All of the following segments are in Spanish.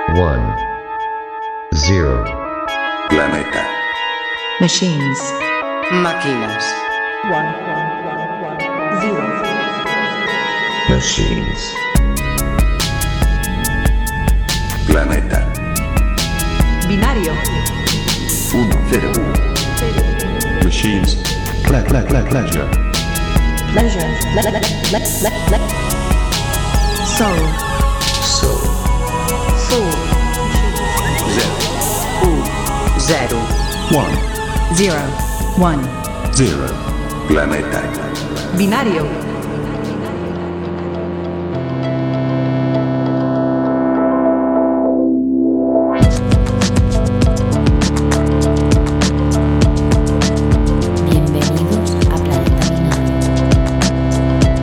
1, 0. Planeta. Machines. Máquinas. 1, 0. Machines. Planeta. Binario. 1, 0. Machines. Pleasure. Pleasure. Soul. Soul. Soul. 0. 1, 0. 1. 0. Planeta. Binario. Bienvenidos a Planeta Binario.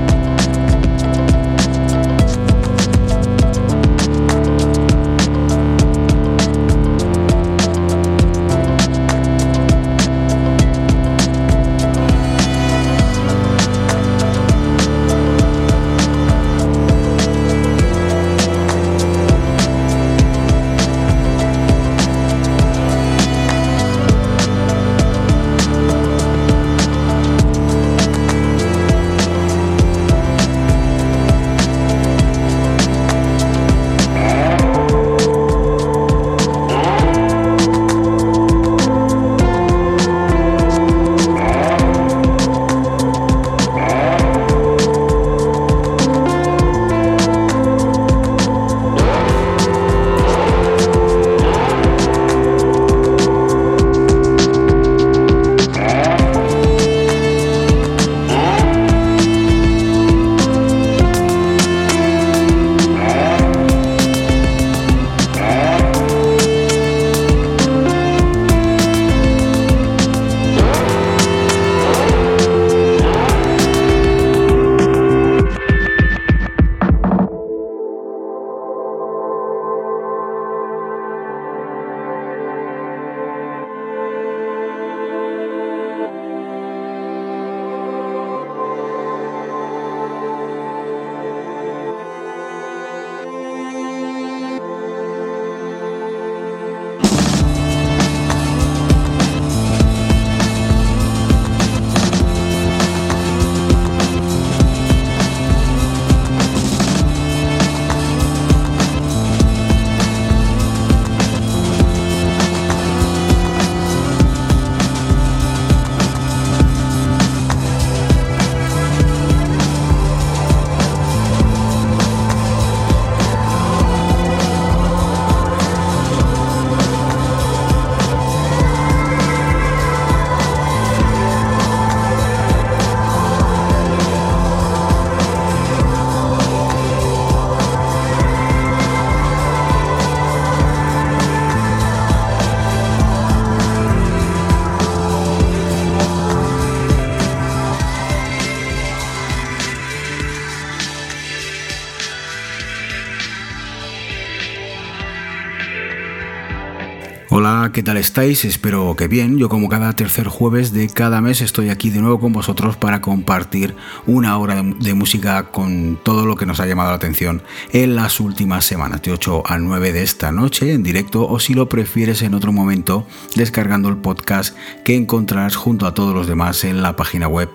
Hola, ¿qué tal estáis? Espero que bien. Yo, como cada tercer jueves de cada mes, estoy aquí de nuevo con vosotros para compartir una hora de música con todo lo que nos ha llamado la atención en las últimas semanas, de 8 a 9 de esta noche en directo, o si lo prefieres en otro momento descargando el podcast que encontrarás junto a todos los demás en la página web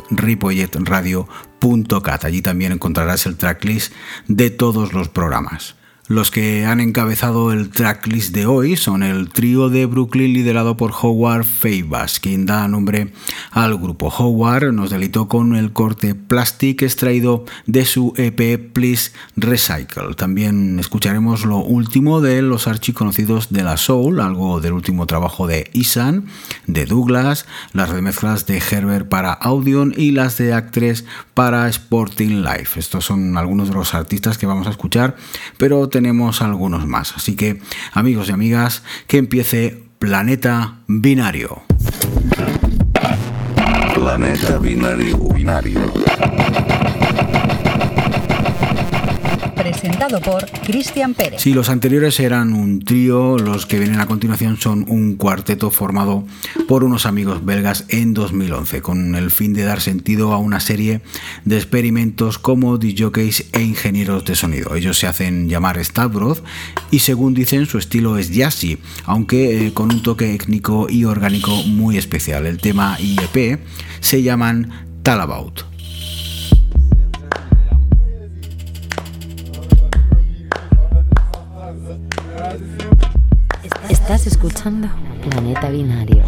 ripolletradio.cat. Allí también encontrarás el tracklist de todos los programas. Los que han encabezado el tracklist de hoy son el trío de Brooklyn liderado por Howard Fabas, quien da nombre al grupo. Howard nos deleitó con el corte Plastic extraído de su EP Please Recycle. También escucharemos lo último de los archiconocidos de la Soul, algo del último trabajo de Isan, de Douglas, las remezclas de Herbert para Audion y las de Actress para Sporting Life. Estos son algunos de los artistas que vamos a escuchar, pero tenemos algunos más. Así que, amigos y amigas, que empiece Planeta Binario. Planeta Binario. presentado por Cristian Pérez. Si los anteriores eran un trío, los que vienen a continuación son un cuarteto formado por unos amigos belgas en 2011, con el fin de dar sentido a una serie de experimentos como DJs e ingenieros de sonido. Ellos se hacen llamar Stavros y, según dicen, su estilo es jazzy, aunque con un toque étnico y orgánico muy especial. El tema y EP se llaman Talabout. Estás escuchando Planeta Binario.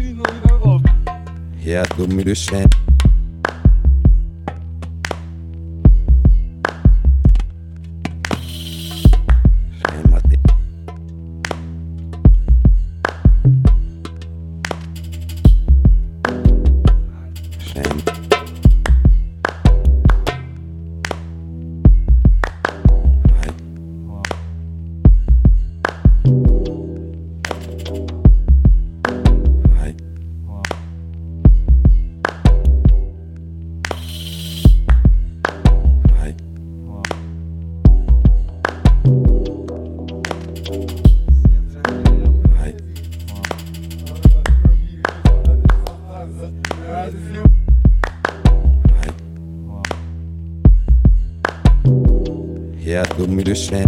Ja, du müssen. Ja, du müssen.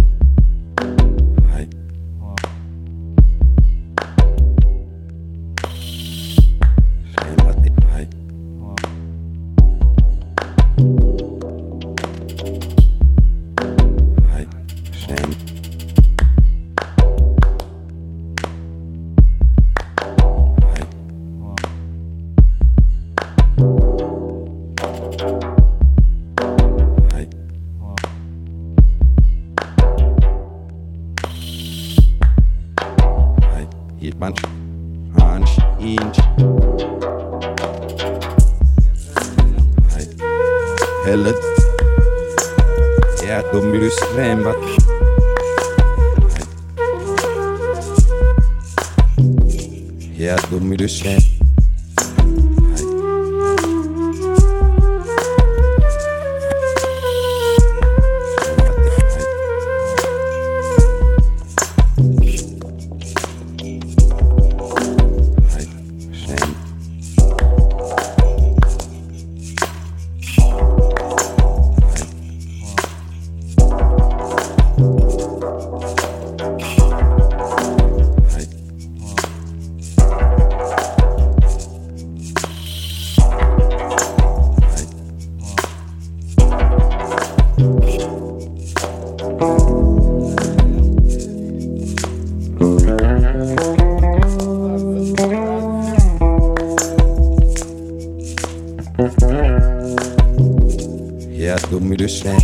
Ja, du müssen. Ja, du müssen. Ja, du müssen.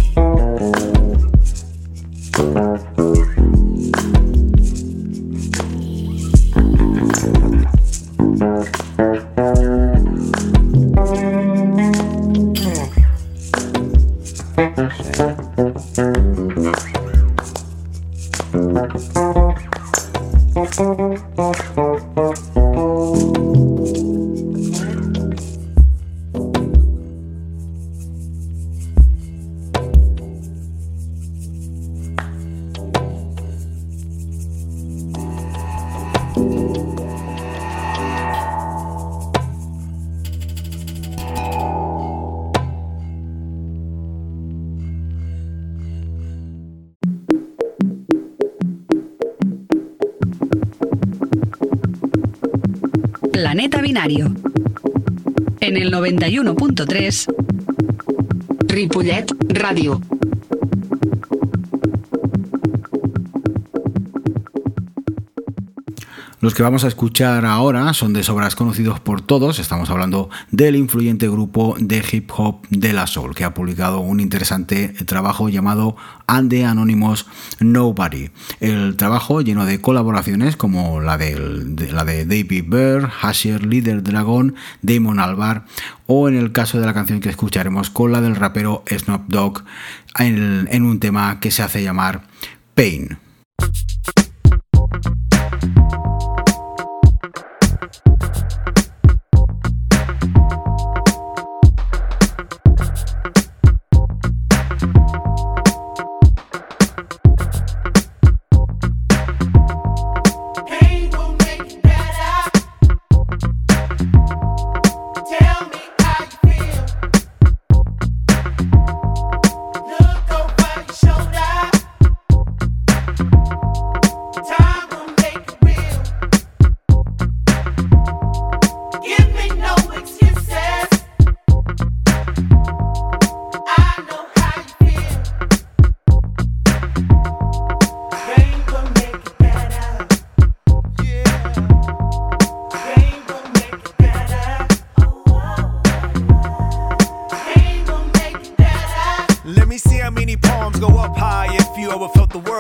Planeta Binario. En el 91.3 Ripollet Ràdio. Los que vamos a escuchar ahora son de sobras conocidos por todos. Estamos hablando del influyente grupo de hip hop De La Soul, que ha publicado un interesante trabajo llamado And the Anonymous Nobody. El trabajo lleno de colaboraciones como la de David Byrne, Hasher, Líder Dragón, Damon Albarn, o en el caso de la canción que escucharemos con la del rapero Snoop Dogg en un tema que se hace llamar Pain.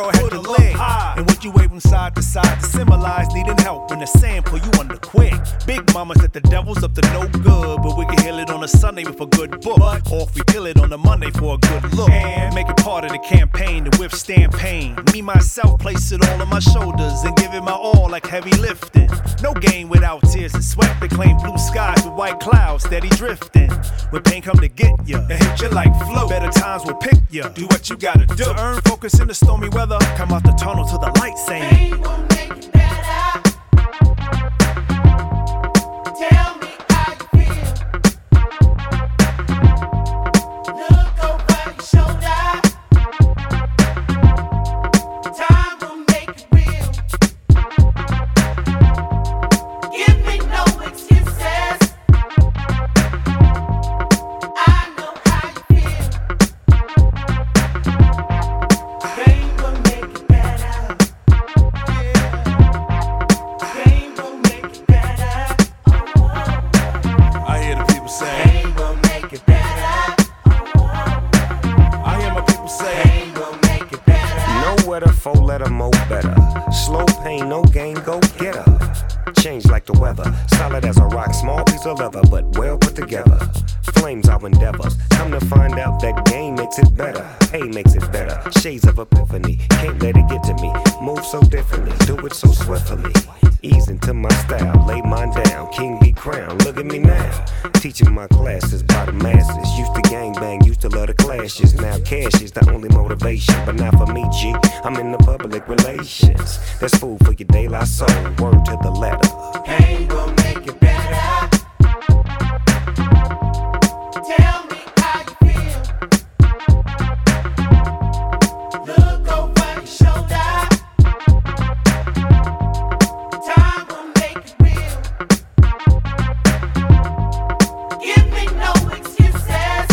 world had to live. And what you wave from side to side to symbolize needing help when the sand pull you under quick. Big mama said the devil's up to no good, but we can heal it on a Sunday with a good book. Or if we kill it on a Monday for a good look. And make it part of the campaign to withstand pain. Me, myself, place it all on my shoulders and give it my all like heavy lifting. No game without tears and sweat. They claim blue skies with white clouds steady drifting. When pain come to get ya, it hit you like flow. Better times will pick ya. Do what you gotta do to earn focus in the stormy weather. Come out the tunnel to the light saying, pain will make it better. Tell me how you feel. Look over your shoulder. Time will make it real. Give me no excuses. I know how you feel. Pain will make it better. Pain will make it better. I hear the people say, pain will make it better. I hear my people say, pain will make it better. Nowhere to 4-letter mo better. Slow pain, no gain, go get her. Change like the weather, solid as a rock, small piece of leather, but well put together. Flames our endeavors, come to find out that game makes it better. Hey makes it better, shades of epiphany, can't let it get to me. Move so differently, do it so swiftly. Ease into my style, lay mine down, king be crowned, look at me now. Teaching my classes by the masses, used to gangbang, used to love the clashes. Now cash is the only motivation, but not for me, G, I'm in the public relations. That's food for your De La Soul, word to the letter. Pain will make it better. Tell me how you feel. Look over your shoulder. Time will make it real. Give me no excuses.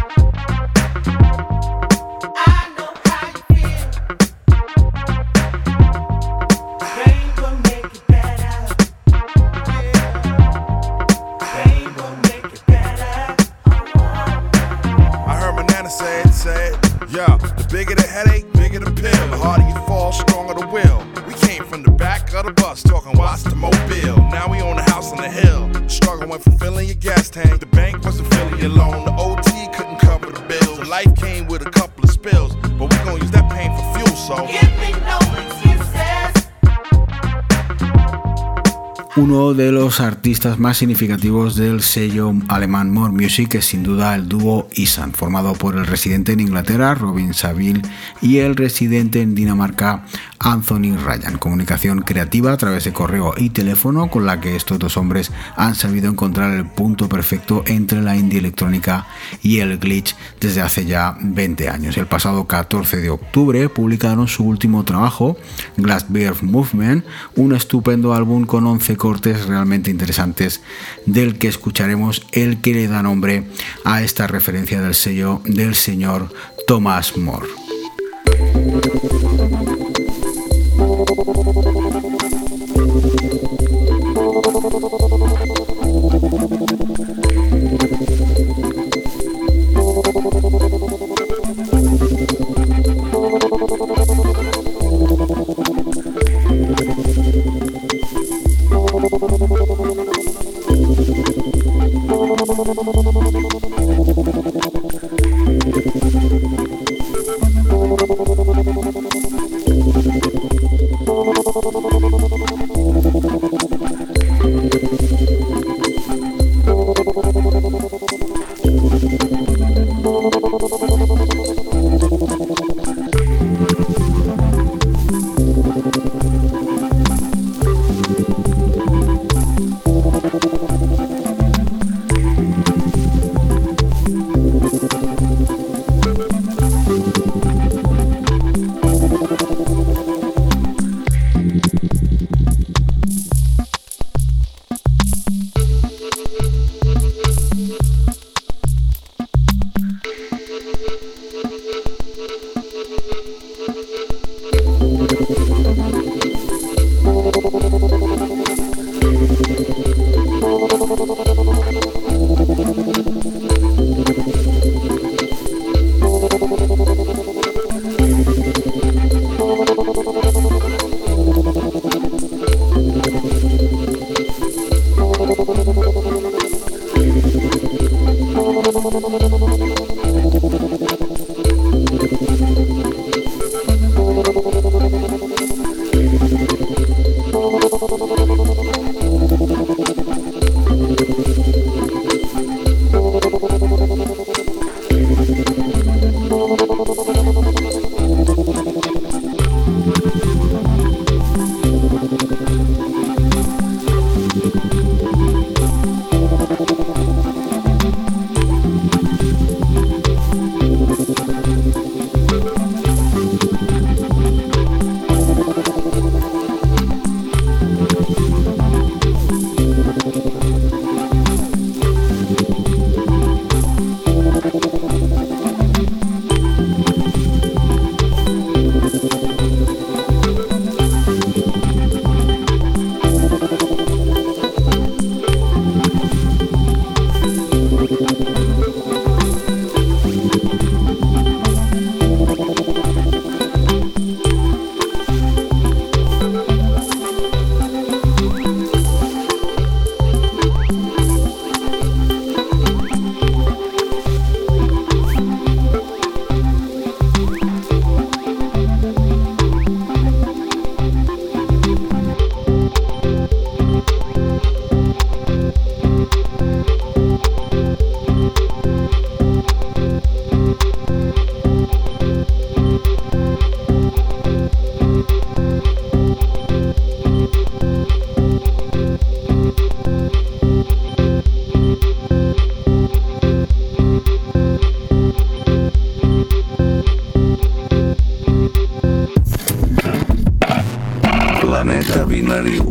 I know how you feel. Pain will make it better. Pain will make it better. I heard my nana say it, yeah, the bigger the headache, bigger the pill. The harder you fall, stronger the will. We came from the back of the bus, talking watch the mobile. Now we own a house on the hill. Struggle went from filling your gas tank. The bank wasn't filling your loan. The OT couldn't cover the bills. So life came with a couple of spills, but we gon' use that pain for fuel, so give me no excuses. Uno de los artistas más significativos del sello alemán More Music es sin duda el dúo Ihsahn, formado por el residente en Inglaterra, Robin Saville, y el residente en Dinamarca, Anthony Ryan. Comunicación creativa a través de correo y teléfono con la que estos dos hombres han sabido encontrar el punto perfecto entre la indie electrónica y el glitch desde hace ya 20 años. El pasado 14 de octubre publicaron su último trabajo, Glassbeard Movement, un estupendo álbum con 11 cortes realmente interesantes, del que escucharemos el que le da nombre a esta referencia del sello del señor Thomas More. Planeta Binario.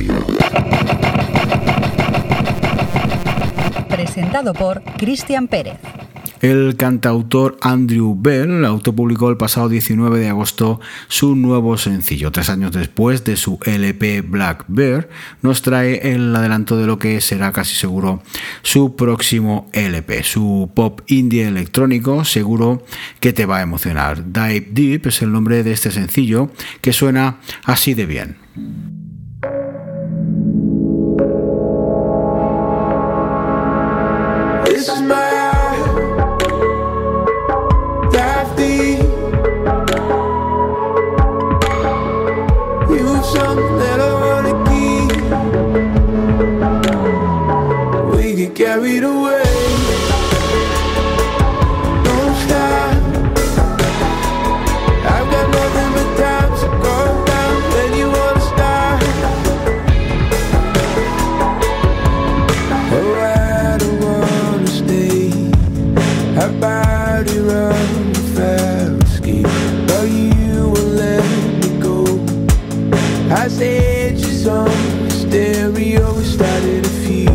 Presentado por Cristian Pérez. El cantautor Andrew Bell autopublicó el pasado 19 de agosto su nuevo sencillo. 3 años después de su LP Black Bear, nos trae el adelanto de lo que será casi seguro su próximo LP. Su pop indie electrónico seguro que te va a emocionar. Dive Deep es el nombre de este sencillo, que suena así de bien. Carried away, don't stop. I've got nothing but time, so go down when you wanna start. Oh, I don't wanna stay. How about you run without escape? But you won't let me go. I said she's on stereo, we started to feel.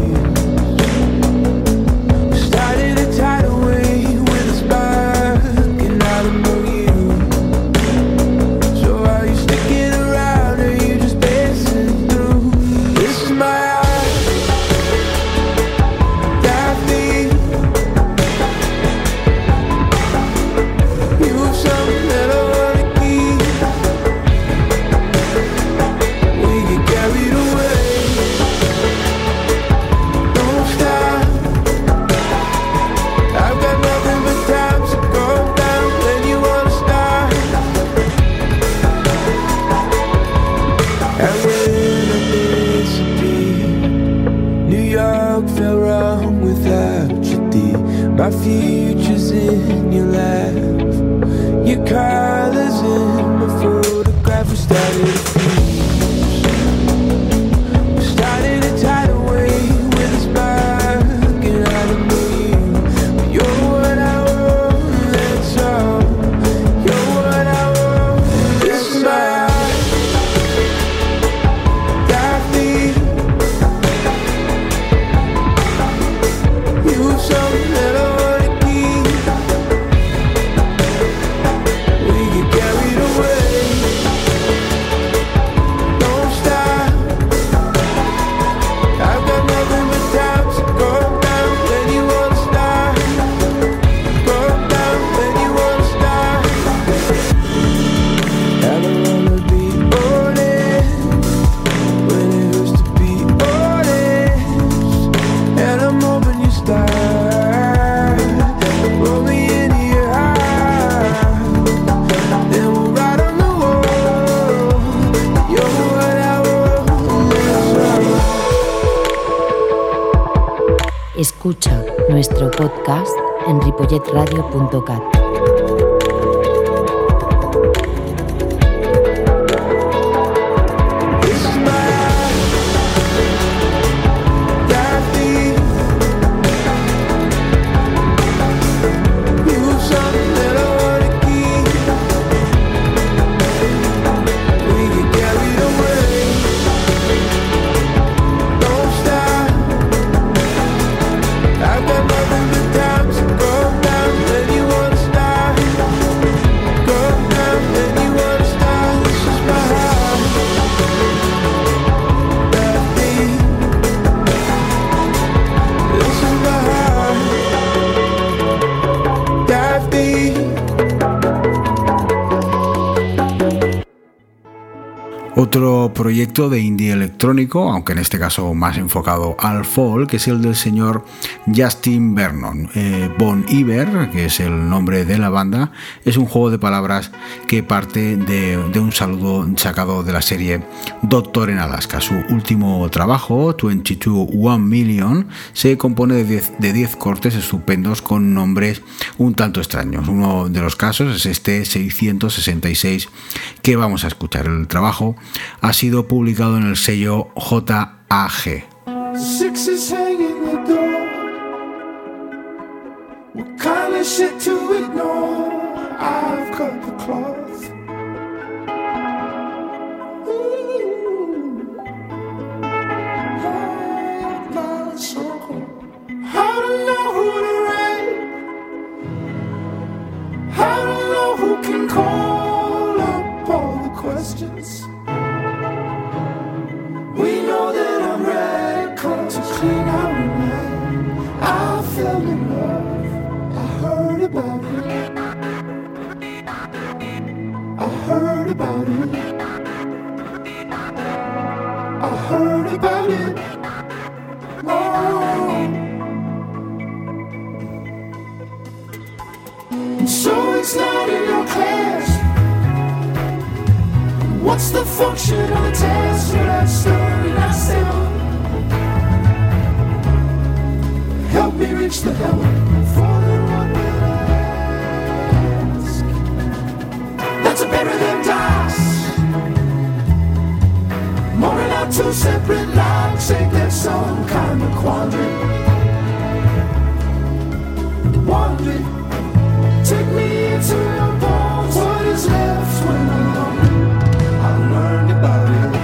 My future's in your laugh. Your colors in my photograph. We started to fuse. We started a tidal wave with a spark, and I don't know you, but you're what I want, that's all. You're what I want. This is my heart. Dive deep. You have something that I Escucha nuestro podcast en ripolletradio.cat. Otro proyecto de indie electrónico, aunque en este caso más enfocado al folk, es el del señor Justin Vernon. Bon Iver, que es el nombre de la banda, es un juego de palabras que parte de un saludo sacado de la serie Doctor en Alaska. Su último trabajo, 22 1 Million, se compone de 10 cortes estupendos con nombres un tanto extraños. Uno de los casos es este 666 que vamos a escuchar. El trabajo ha sido publicado en el sello JAG. Sixes hang in the door. What kind of shit to ignore? I've cut the cloth. Ooh. questions. We know that I'm radical to clean out a night. I fell in love, I heard about it. I heard about it. I heard about it. Oh. And so it's not in your class. What's the function of the test? Should I story myself? Help me reach the heaven for the one will ask. That's a bury them dice. Mooring out two separate lines. Ain't there some kind of quandary? Wandering. Take me into your bones. What is left when I'm hungry? I've learned about it.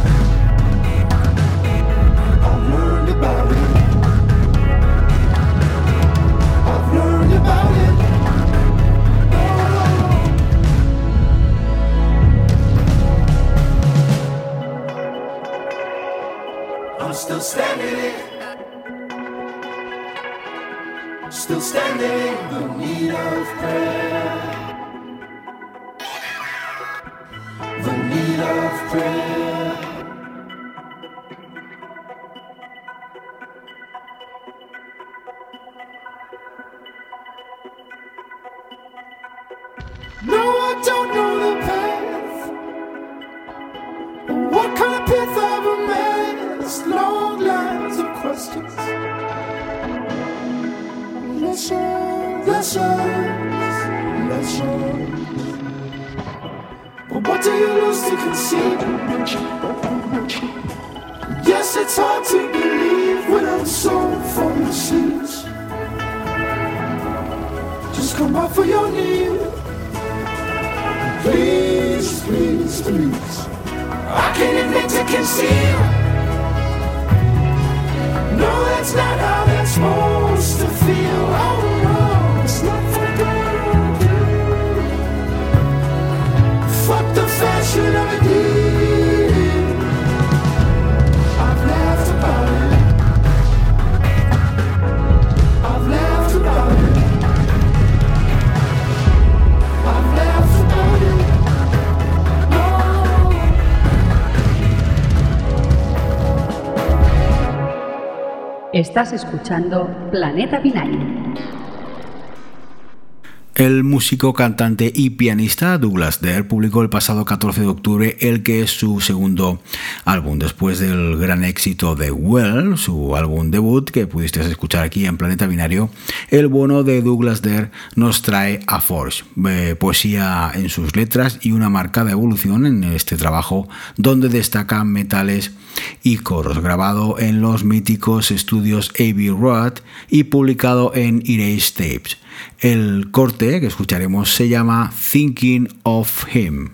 I've learned about it. I've learned about it. Oh. I'm still standing. Still standing in the need of prayer. The need of prayer. No, I don't know the path. What kind of path of a man? It's long lines of questions. Lessons. But what do you lose to conceive? Yes, it's hard to believe without soul from the seas. Just come out for your need. Please, please, please. I can't admit to conceal. No, that's not how that's supposed to feel. Oh no, it's not for good. Fuck the fashion of a deal. I've laughed about it. I've laughed about it. I've laughed about it. Estás escuchando Planeta Vinyle. El músico, cantante y pianista Douglas Dare publicó el pasado 14 de octubre el que es su segundo álbum, después del gran éxito de Well, su álbum debut que pudiste escuchar aquí en Planeta Binario. El bueno de Douglas Dare nos trae A Forge, poesía en sus letras y una marcada evolución en este trabajo donde destacan metales y coros, grabado en los míticos estudios Abbey Road y publicado en Erase Tapes. El corte que escucharemos se llama Thinking of Him.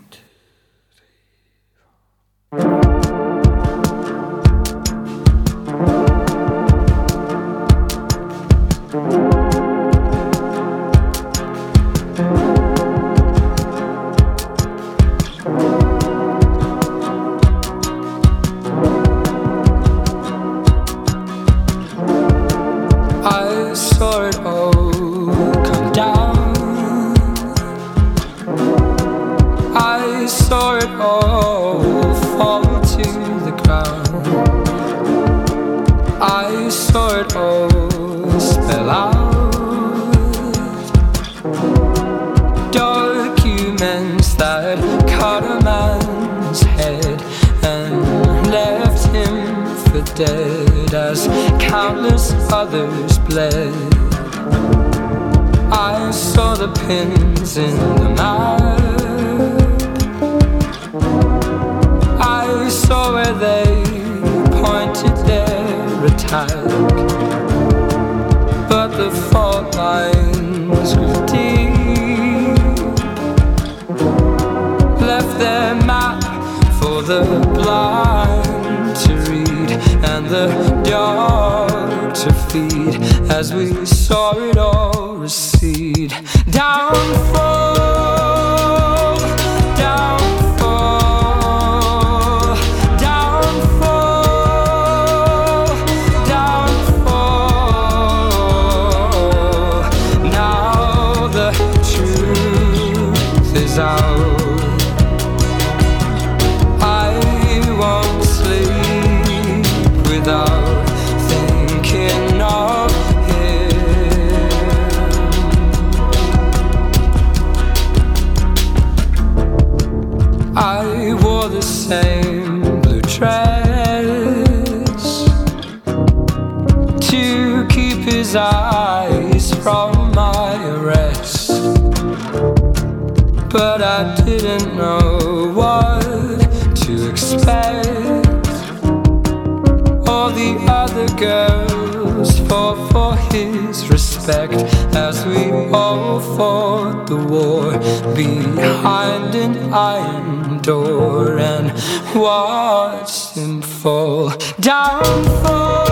I saw it all come down. I saw it all fall to the ground. I saw it all spell out. Documents that cut a man's head and left him for dead as countless others bled. I saw the pins in the map. I saw where they pointed their attack. But the fault lines grew deep, left their map for the blind to read and the dark to feed as we saw it all recede. Downfall, downfall. wore the same blue dress to keep his eyes from my arrest. But I didn't know what to expect. All the other girls fought for his respect as we all fought the war behind an iron door and watched him fall down, fall.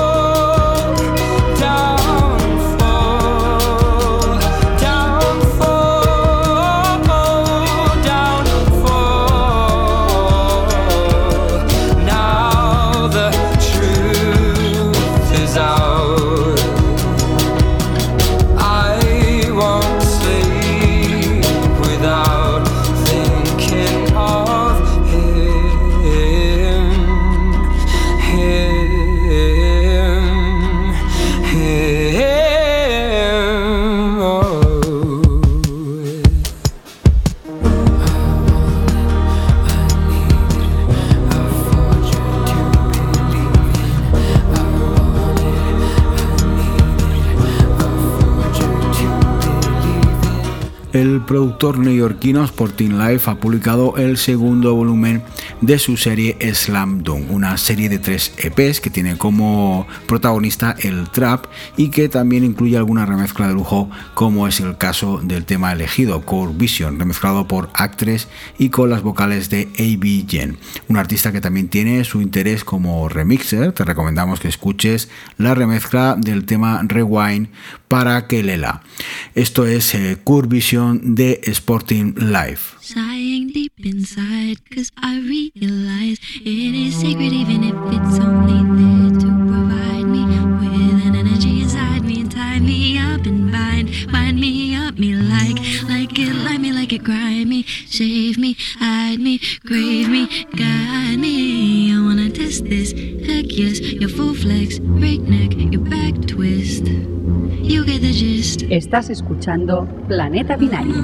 El productor neoyorquino Sporting Life ha publicado el segundo volumen de su serie Slam Dunk, una serie de 3 EPs que tiene como protagonista el trap y que también incluye alguna remezcla de lujo, como es el caso del tema elegido, Core Vision, remezclado por Actress y con las vocales de A.B. Jen, un artista que también tiene su interés como remixer. Te recomendamos que escuches la remezcla del tema Rewind para Kelela. Esto es Core Vision de Sporting Life. Sighing deep inside, 'cause I realize it is sacred even if it's only there to provide me with an energy inside me and tie me up and bind me up, me like it, grind me, save me, hide me, crave me, guide me. I wanna test this, heck yes, your full flex, breakneck, your back twist. You get the gist. Estás escuchando Planeta Binario.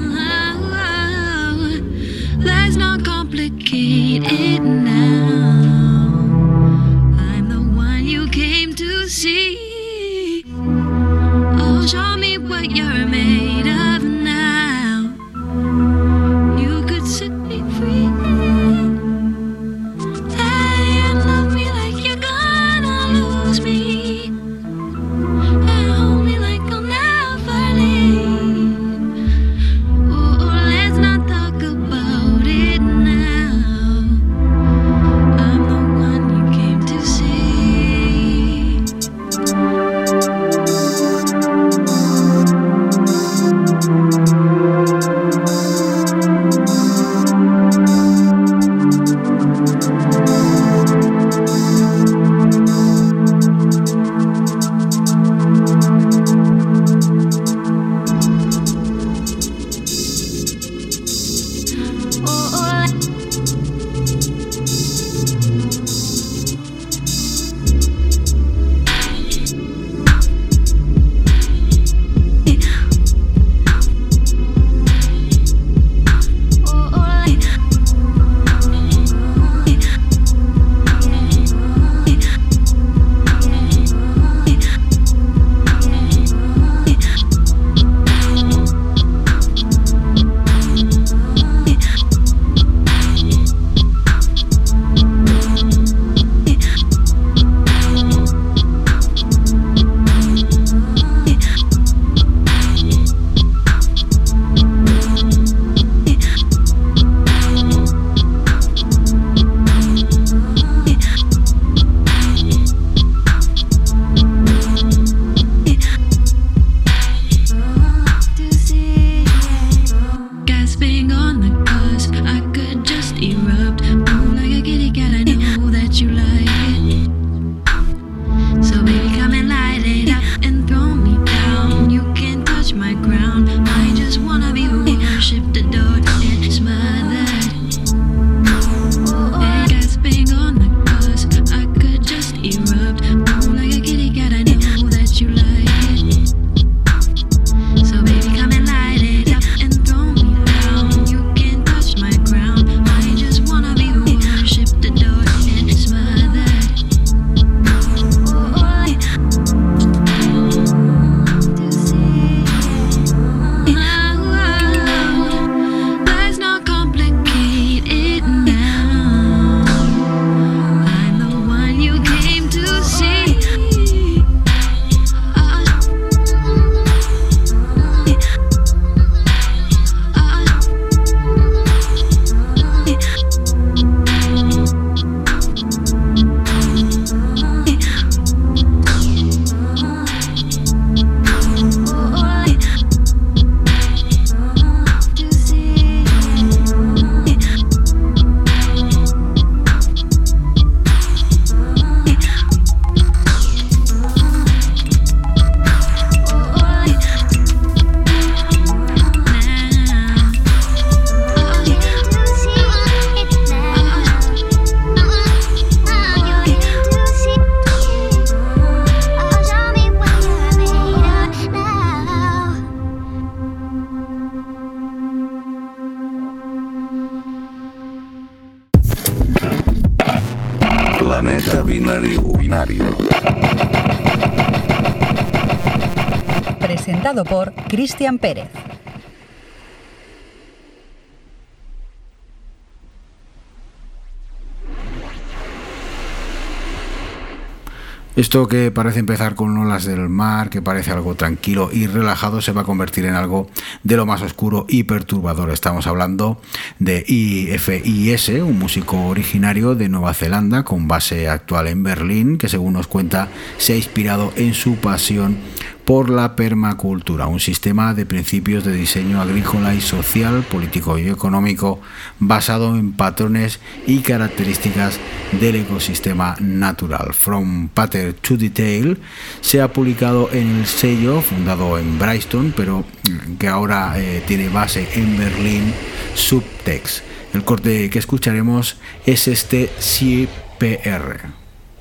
Let's not complicate it now. I'm the one you came to see. Oh, show me what you're made of now. You could set me free. Hey, you love me like you're gonna lose me. And hold me like I'll never leave. Oh, let's not talk about it now. I'm Planeta Binario. Presentado por Cristian Pérez. Esto que parece empezar con olas del mar, que parece algo tranquilo y relajado, se va a convertir en algo de lo más oscuro y perturbador. Estamos hablando de IFIS, un músico originario de Nueva Zelanda con base actual en Berlín, que según nos cuenta se ha inspirado en su pasión por la permacultura, un sistema de principios de diseño agrícola y social, político y económico basado en patrones y características del ecosistema natural. From Pattern to Detail se ha publicado en el sello fundado en Brixton, pero que ahora tiene base en Berlín, Subtext. El corte que escucharemos es este CPR.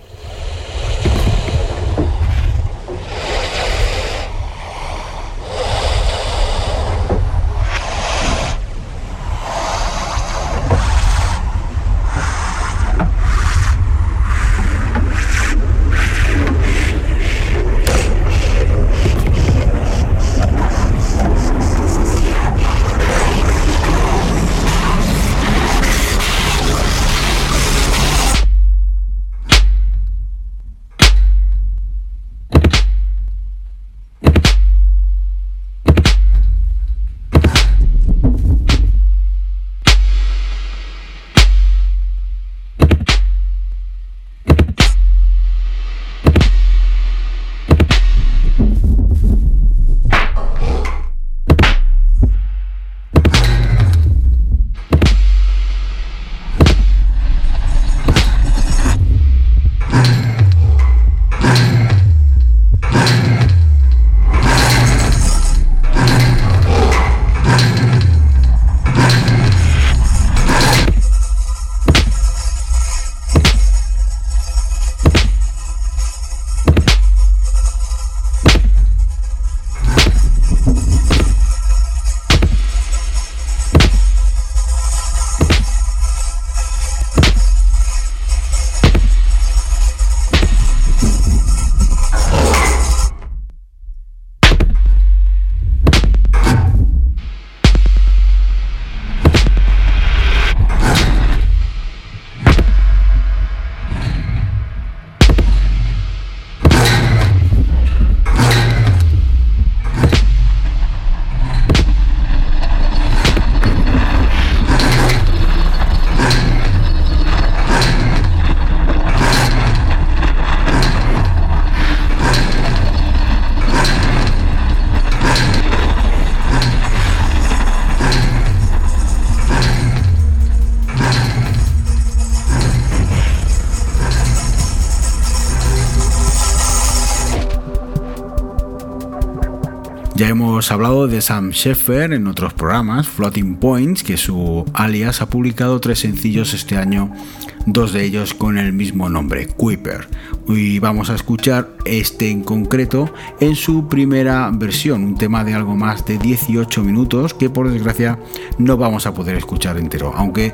Ya hemos hablado de Sam Sheffer en otros programas. Floating Points, que es su alias, ha publicado 3 sencillos este año, 2 de ellos con el mismo nombre, Kuiper. Y vamos a escuchar este en concreto en su primera versión, un tema de algo más de 18 minutos que por desgracia no vamos a poder escuchar entero, aunque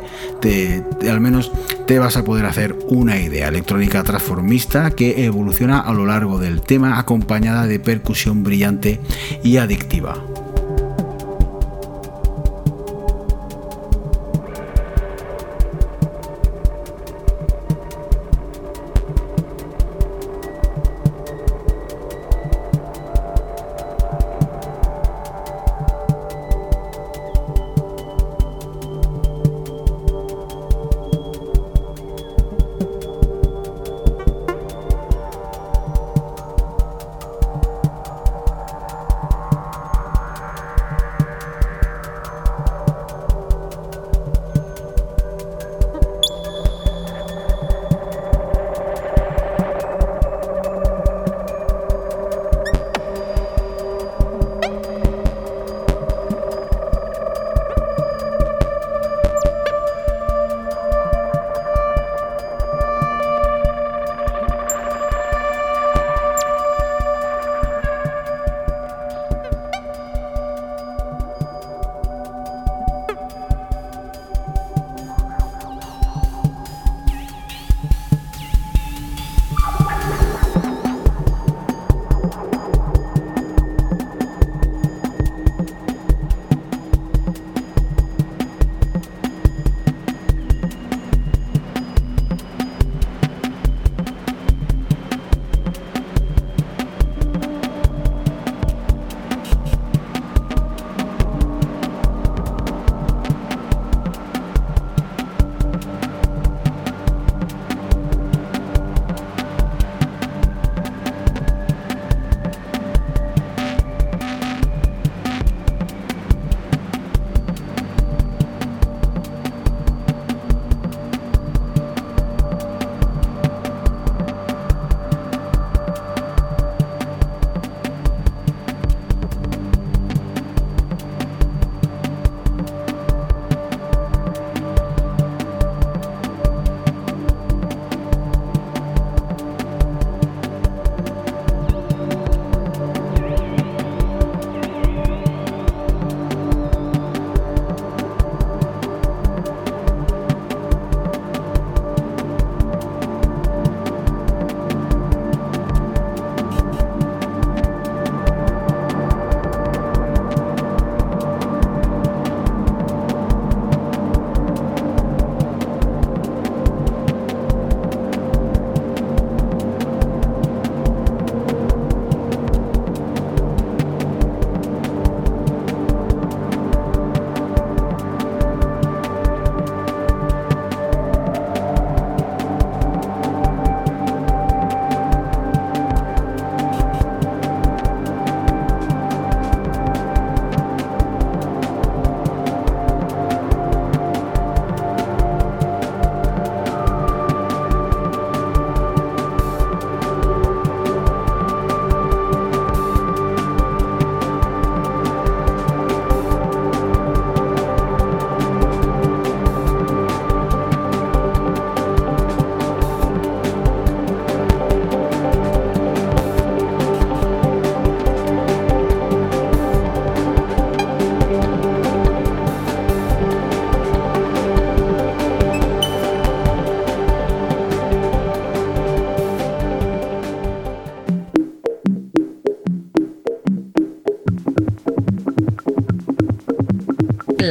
al menos te vas a poder hacer una idea. Electrónica transformista que evoluciona a lo largo del tema, acompañada de percusión brillante y adictiva.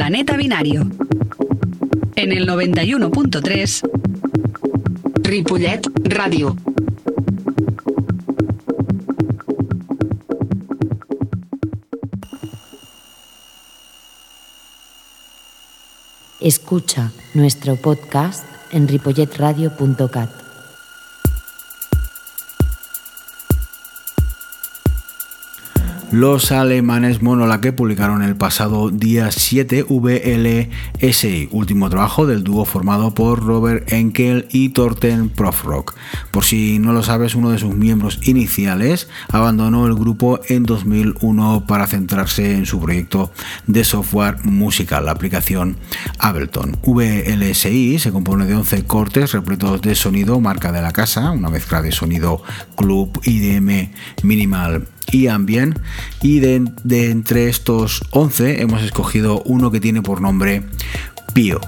Planeta Binario. En el 91.3 Ripollet Ràdio. Escucha nuestro podcast en ripolletradio.cat. Los alemanes Monolaque publicaron el pasado día 7 VLSI, último trabajo del dúo formado por Robert Enkel y Thorsten Prufrock. Por si no lo sabes, uno de sus miembros iniciales abandonó el grupo en 2001 para centrarse en su proyecto de software musical, la aplicación Ableton. VLSI se compone de 11 cortes repletos de sonido marca de la casa, una mezcla de sonido club, IDM, minimal y ambient, y de entre estos 11 hemos escogido uno que tiene por nombre Pío.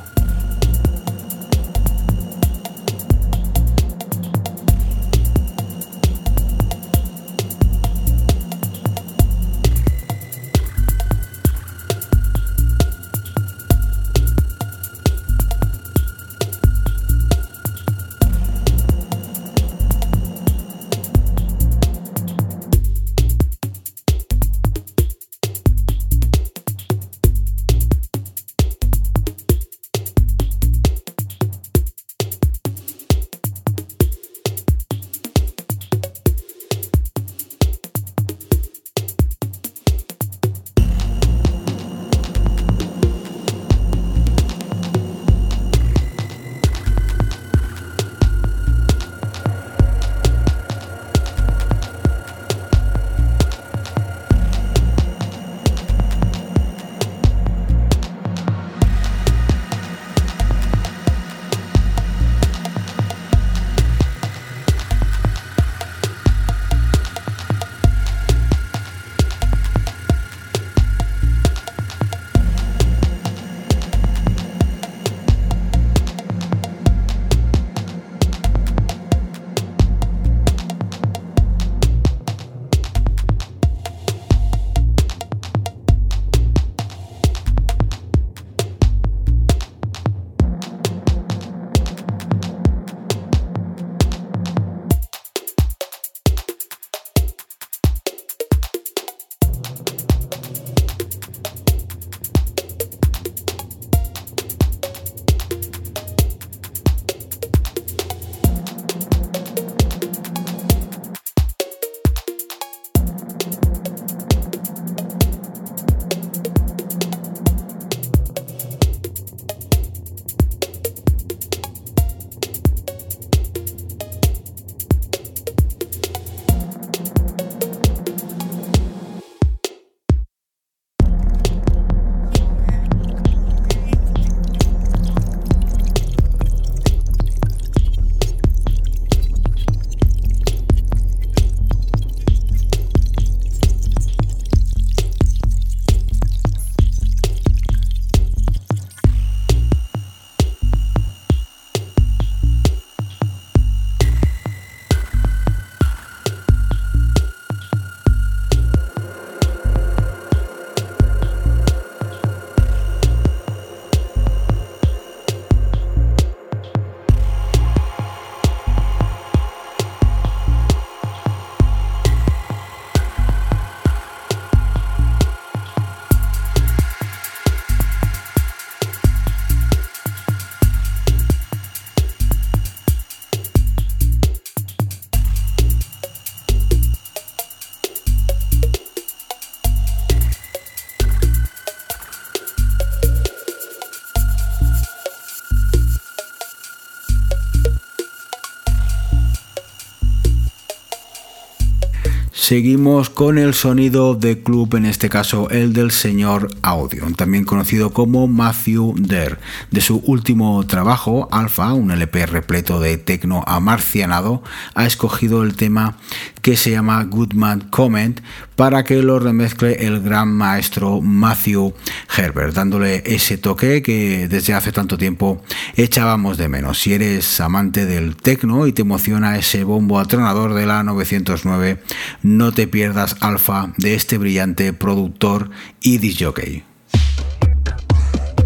Seguimos con el sonido de club, en este caso el del señor Audion, también conocido como Matthew Dare. De su último trabajo, Alpha, un LP repleto de tecno amarcianado, ha escogido el tema que se llama Goodman Comment para que lo remezcle el gran maestro Matthew Herbert, dándole ese toque que desde hace tanto tiempo echábamos de menos. Si eres amante del tecno y te emociona ese bombo atronador de la 909, no te pierdas Alpha de este brillante productor y disc jockey.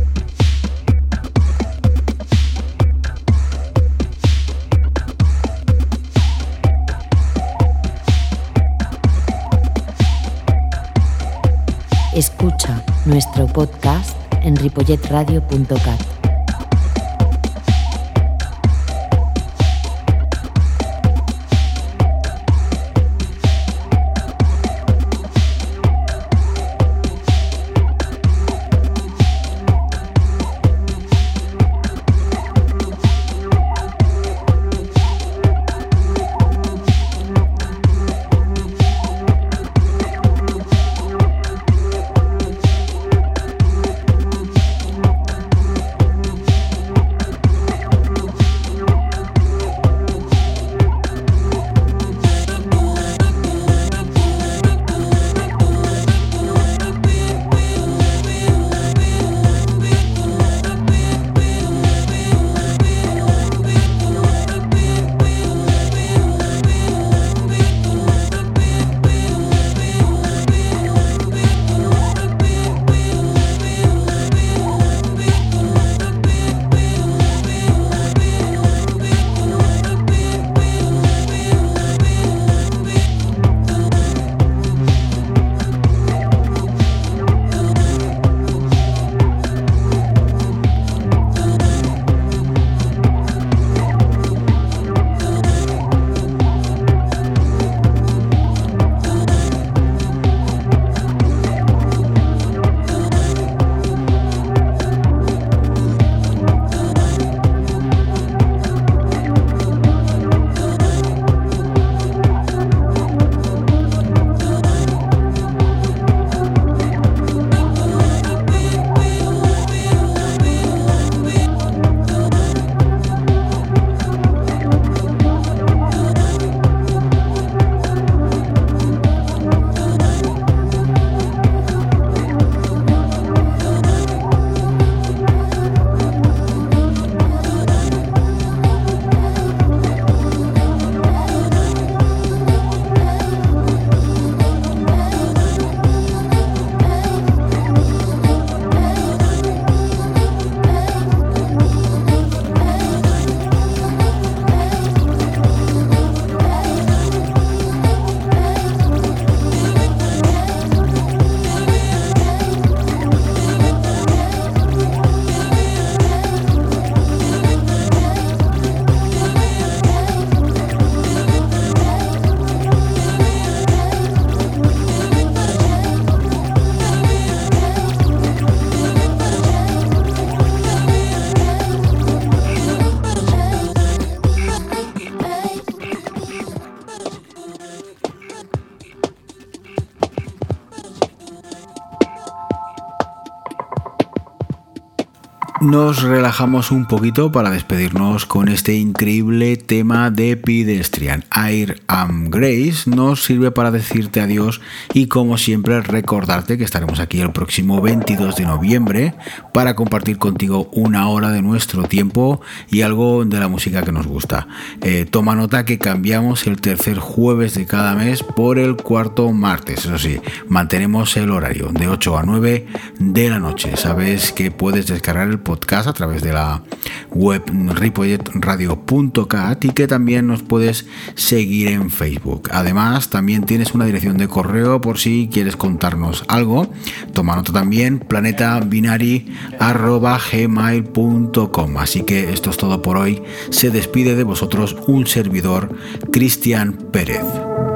Escucha nuestro podcast en ripolletradio.cat. Nos relajamos un poquito para despedirnos con este increíble tema de Pedestrian. Air and Grace nos sirve para decirte adiós y, como siempre, recordarte que estaremos aquí el próximo 22 de noviembre para compartir contigo una hora de nuestro tiempo y algo de la música que nos gusta. Toma nota que cambiamos el tercer jueves de cada mes por el cuarto martes. Eso sí, mantenemos el horario de 8 a 9 de la noche. Sabes que puedes descargar el podcast a través de la web ripolletradio.cat y que también nos puedes seguir en Facebook. Además, también tienes una dirección de correo por si quieres contarnos algo. Toma nota también, planetavinari@gmail.com. Así que esto es todo por hoy. Se despide de vosotros un servidor, Cristian Pérez.